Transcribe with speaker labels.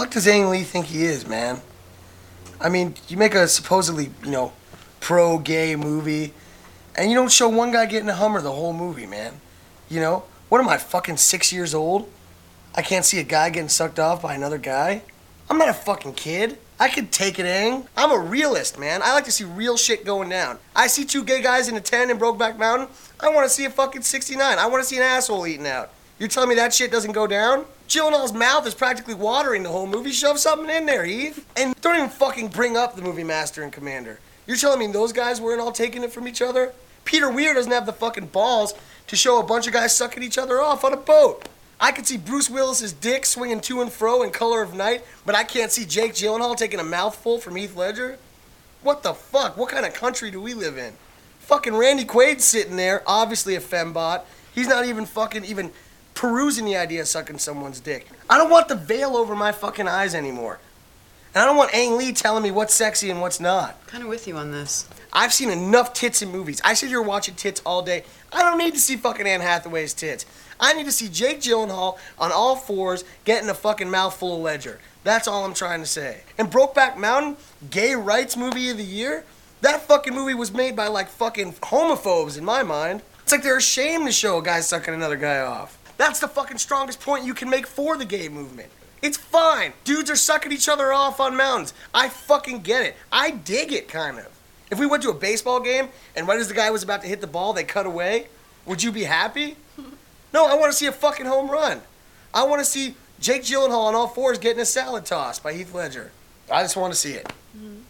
Speaker 1: fuck does Ang Lee think he is, man? I mean, you make a supposedly, pro-gay movie, and you don't show one guy getting a Hummer the whole movie, man. What am I, fucking 6 years old? I can't see a guy getting sucked off by another guy? I'm not a fucking kid. I could take it, Ang. I'm a realist, man. I like to see real shit going down. I see 2 gay guys in a tent in Brokeback Mountain. I want to see a fucking 69. I want to see an asshole eaten out. You're telling me that shit doesn't go down? Gyllenhaal's mouth is practically watering the whole movie. Shove something in there, Eve. And don't even fucking bring up the movie Master and Commander. You're telling me those guys weren't all taking it from each other? Peter Weir doesn't have the fucking balls to show a bunch of guys sucking each other off on a boat. I could see Bruce Willis's dick swinging to and fro in Color of Night, but I can't see Jake Gyllenhaal taking a mouthful from Heath Ledger? What the fuck? What kind of country do we live in? Fucking Randy Quaid's sitting there, obviously a fembot. He's not even fucking perusing the idea of sucking someone's dick. I don't want the veil over my fucking eyes anymore. And I don't want Ang Lee telling me what's sexy and what's not.
Speaker 2: Kind of with you on this.
Speaker 1: I've seen enough tits in movies. I sit here watching tits all day. I don't need to see fucking Anne Hathaway's tits. I need to see Jake Gyllenhaal on all fours getting a fucking mouthful of Ledger. That's all I'm trying to say. And Brokeback Mountain, gay rights movie of the year? That fucking movie was made by like fucking homophobes in my mind. It's like they're ashamed to show a guy sucking another guy off. That's the fucking strongest point you can make for the gay movement. It's fine. Dudes are sucking each other off on mountains. I fucking get it. I dig it, kind of. If we went to a baseball game and right as the guy was about to hit the ball, they cut away, would you be happy? No, I want to see a fucking home run. I want to see Jake Gyllenhaal on all fours getting a salad tossed by Heath Ledger. I just want to see it.